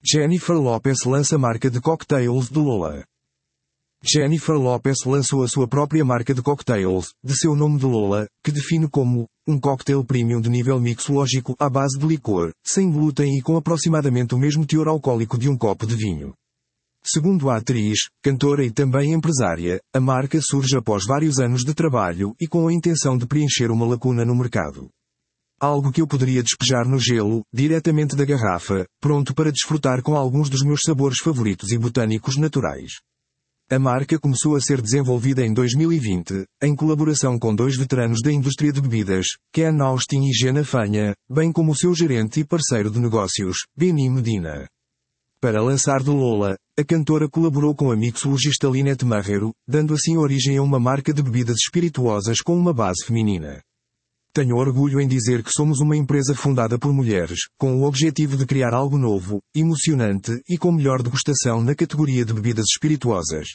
Jennifer Lopez lança marca de cocktails de Lola. Jennifer Lopez lançou a sua própria marca de cocktails, de seu nome de Lola, que define como um cocktail premium de nível mixológico à base de licor, sem glúten e com aproximadamente o mesmo teor alcoólico de um copo de vinho. Segundo a atriz, cantora e também empresária, a marca surge após vários anos de trabalho e com a intenção de preencher uma lacuna no mercado. Algo que eu poderia despejar no gelo, diretamente da garrafa, pronto para desfrutar com alguns dos meus sabores favoritos e botânicos naturais. A marca começou a ser desenvolvida em 2020, em colaboração com dois veteranos da indústria de bebidas, Ken Austin e Jenna Fanha, bem como o seu gerente e parceiro de negócios, Benny Medina. Para lançar de Lola, a cantora colaborou com a mixologista Lynette Marrero, dando assim origem a uma marca de bebidas espirituosas com uma base feminina. Tenho orgulho em dizer que somos uma empresa fundada por mulheres, com o objetivo de criar algo novo, emocionante e com melhor degustação na categoria de bebidas espirituosas.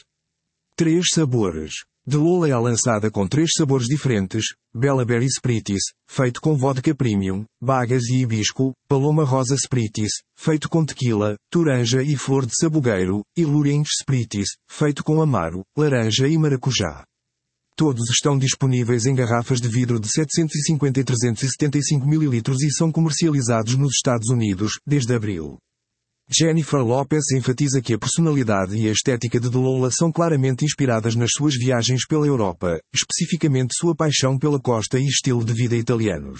3 sabores. De Lola é lançada com 3 sabores diferentes: Bella Berry Spritz, feito com vodka premium, bagas e hibisco; Paloma Rosa Spritz, feito com tequila, toranja e flor de sabugueiro; e Lurenz Spritz, feito com amaro, laranja e maracujá. Todos estão disponíveis em garrafas de vidro de 750 e 375 ml e são comercializados nos Estados Unidos, desde abril. Jennifer Lopez enfatiza que a personalidade e a estética de Lola são claramente inspiradas nas suas viagens pela Europa, especificamente sua paixão pela costa e estilo de vida italianos.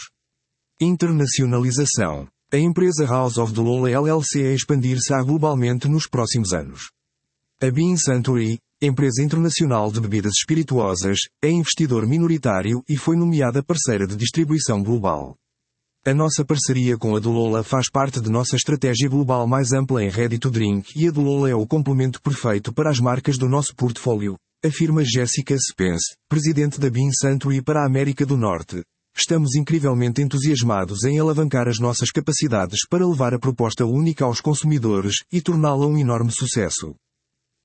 Internacionalização. A empresa House of Lola LLC a expandir-se globalmente nos próximos anos. A Beam Suntory, empresa internacional de bebidas espirituosas, é investidor minoritário e foi nomeada parceira de distribuição global. A nossa parceria com a Lola faz parte de nossa estratégia global mais ampla em Ready to Drink e a Lola é o complemento perfeito para as marcas do nosso portfólio, afirma Jessica Spence, presidente da Beam Suntory para a América do Norte. Estamos incrivelmente entusiasmados em alavancar as nossas capacidades para levar a proposta única aos consumidores e torná-la um enorme sucesso.